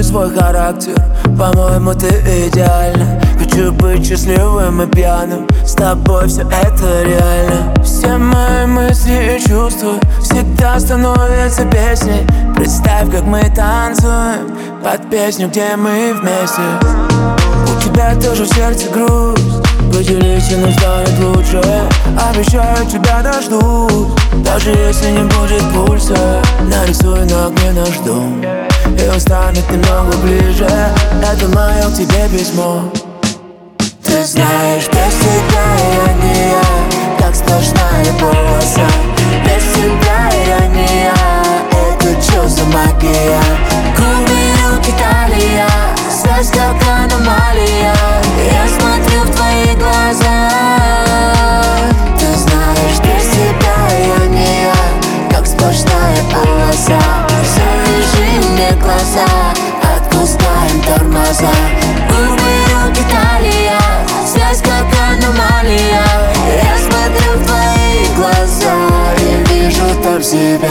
свой характер. По-моему, ты идеальна. Хочу быть счастливым и пьяным. С тобой все это реально. Все мои мысли и чувства всегда становятся песней. Представь, как мы танцуем под песню, где мы вместе. У тебя тоже в сердце грусть, поделись, и нам станет лучше. Обещаю, тебя дождусь, даже если не будет пульса. Нарисую на окне наш дом, и он станет немного ближе. Это мое к тебе письмо. Ты знаешь, без тебя я не я, как сплошная полоса. Без тебя я не я, это чё за магия? Губы, руки, талия, связь как аномалия. Я смотрю в твои глаза. Ты знаешь, без тебя я не я, как сплошная полоса. Завяжи мне глаза, отпускаем тормоза. Губы, руки, талия, связь как аномалия. Я смотрю в твои глаза и вижу там себя.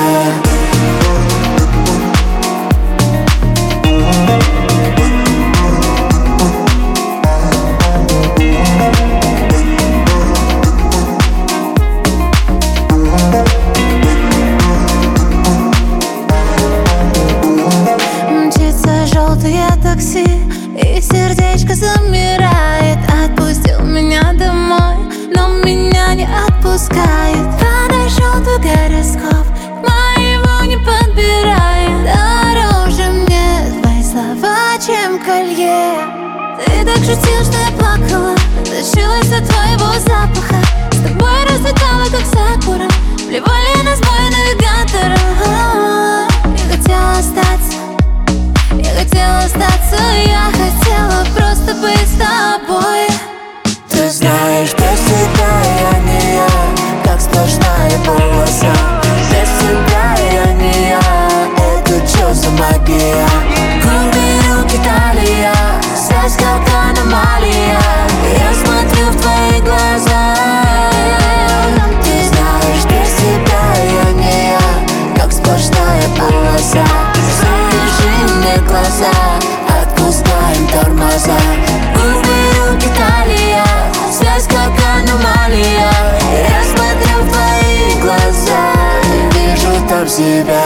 Такси, и сердечко замирает. Отпустил меня домой, но меня не отпускает. Подошел твой гороскоп, моего не подбирает. Дороже мне твои слова, чем колье. Ты так шутил, что я плакала, тащилась от твоего запаха. С тобой расцветала, как сакура, плевали на сбой навигатора. Я хотела остаться, я хотела остаться, я хотела просто быть с тобой. Ты знаешь, без тебя я не я, как сплошная полоса. Без тебя я не я, это чё за магия? Губы, руки, талия, связь как аномалия. Я смотрю в твои глаза. Ты знаешь, без тебя я не я, как сплошная полоса. Завяжи мне глаза, отпускаем тормоза. Губы, руки, талия, связь как аномалия. Я смотрю в твои глаза и вижу там себя.